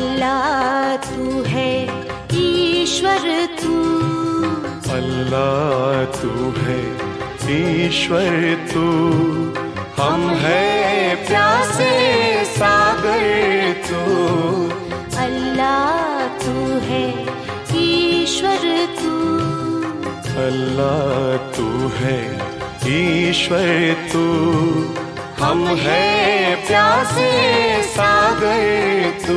अल्लाह तू है ईश्वर तू, अल्लाह तू है ईश्वर तू। हम है प्यासे सागर तू, अल्लाह तू है ईश्वर तू, अल्लाह तू है ईश्वर तू। हम है प्यासे सागर तू,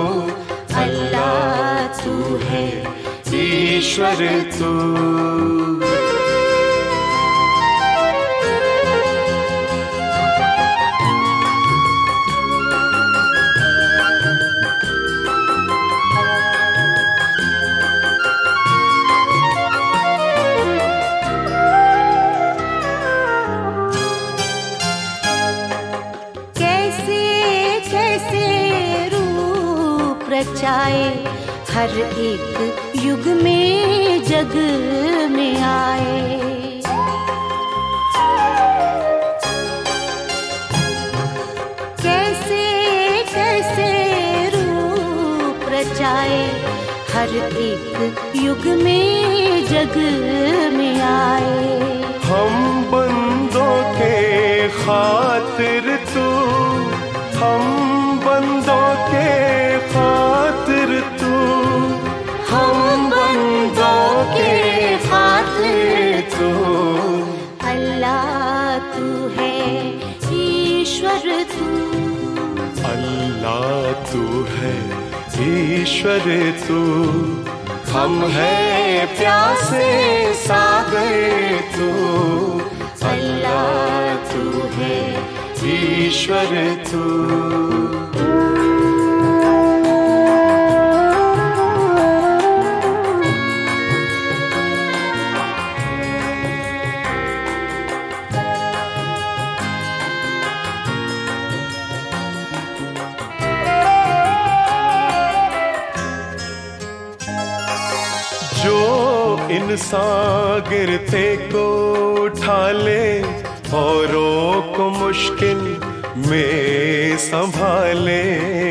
अल्लाह तू है ईश्वर तू। रचाए हर एक युग में जग में आए, कैसे कैसे रूप रचाए हर एक युग में जग में आए। हम बंदों के खातिर तू, हम बंदों के खातिर तू, हम बंदों के खातिर तू, अल्लाह तू है ईश्वर तू, अल्लाह तू है ईश्वर तू। हम है प्यासे सागर तू, अल्लाह तू है ईश्वर तू। इंसान गिरते को उठा ले औरों को मुश्किल में संभाले,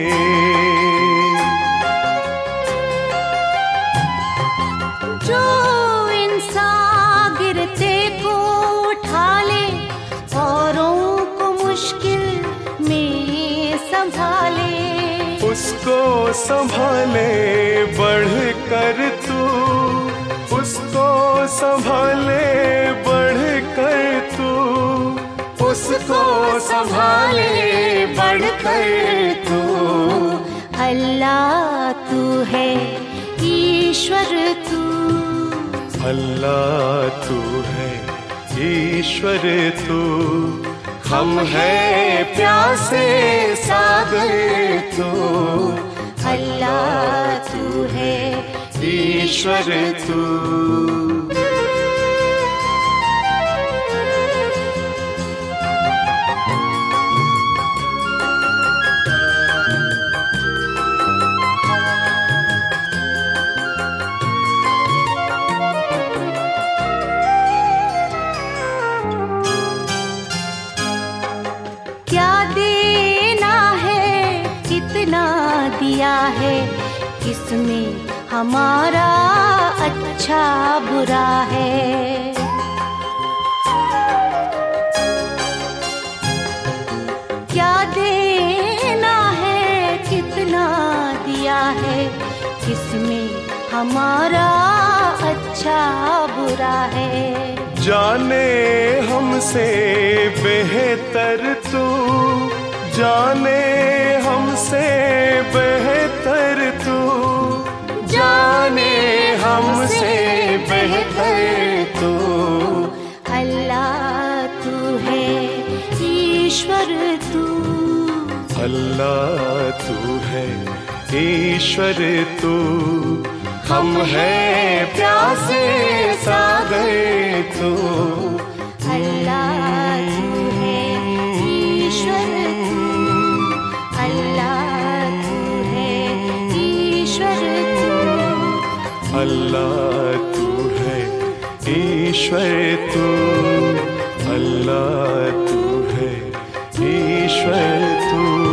जो इंसान गिरते को उठा ले औरों को मुश्किल में संभाले, उसको संभाले बढ़ कर तू, उसको संभाले बढ़ कर तू, उसको संभाले बढ़ कर तू। अल्लाह तू है ईश्वर तू, अल्लाह तू है ईश्वर तू। हम है प्यासे सागर तू, अल्लाह तू है ईश्वर तू। क्या देना है कितना दिया है, किसमें हमारा अच्छा बुरा है। क्या देना है कितना दिया है, किसमें हमारा अच्छा बुरा है। जाने हमसे बेहतर तू, जाने हमसे बेहतर तू, जाने हमसे बेहतर तू। अल्लाह तू है ईश्वर तू, अल्लाह तू है ईश्वर तू। हम है प्यासे सागर तू, अल्लाह तू है ईश्वर तू, अल्लाह तू है ईश्वर तू, अल्लाह तू है ईश्वर तू, अल्लाह तू है ईश्वर तू।